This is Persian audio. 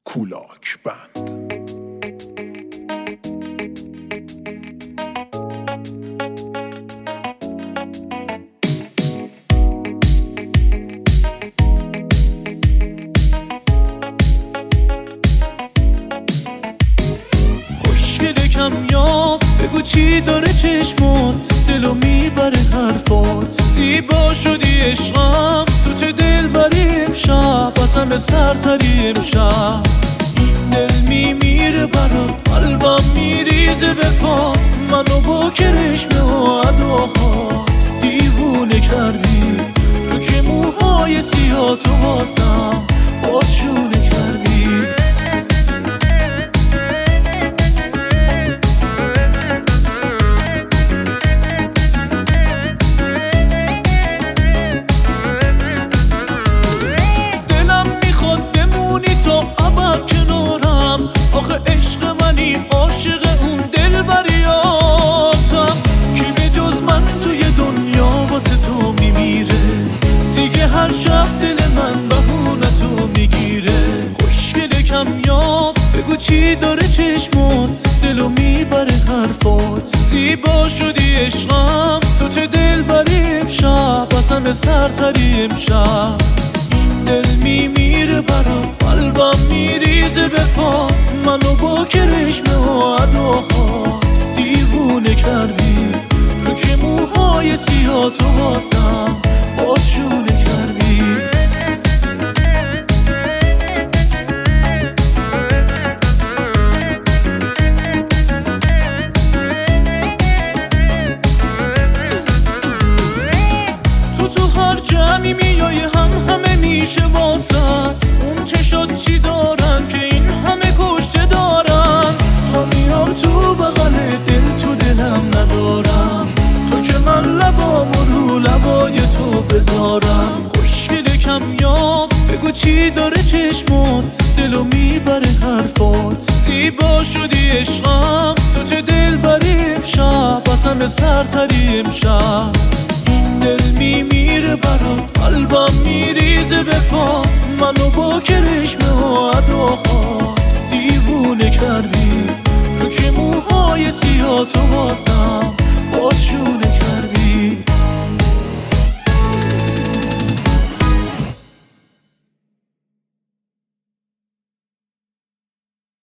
کولاک بند. خوشگله کمیاب بگو چی داره چشمات، دلو میبره حرفات. زیبا شدی عشقم، تو چه دل بری امشب، اصلا به سرتری امشب. این دل میمیره برات، قلبم میریزه به پا، منو با کرشمه و اداها دیوونه کردی. تو که موهای سیاه تو واسم بازشونه کردی. آخه عشق منی، عاشق اون دل بریاتم. کی به جز من توی دنیا واسه تو میمیره، دیگه هر شب دل من بهونه تو میگیره. خوشگله کمیاب بگو چی داره چشمات، دلو میبره حرفات. زیبا شدی عشقم، تو چه دل بری امشب، اصلا به سرتری امشب. دل میمیره برات، قلبم میریزه به پا، منو با کرشمه و اداها دیوونه کردی. تو که موهای سیاه تو واسم بازشونه کردی. تو هر جمعی میای همه میشه واسط. اون چشات چی دارن که این همه کشته دارن؟ تا میام تو بغل دل تو دلم ندارم، تو که من لبامو رو لبای تو بذارم. خوشگله کمیاب بگو چی داره چشمات، دلو میبره حرفات. زیبا شدی عشقم، تو چه دل بری امشب، اصلا به سرتری امشب. دل میمیره برات، قلبم میریزه به پا، منو با کرشمه و اداها دیوونه کردی. تو که موهای سیاه تو واسم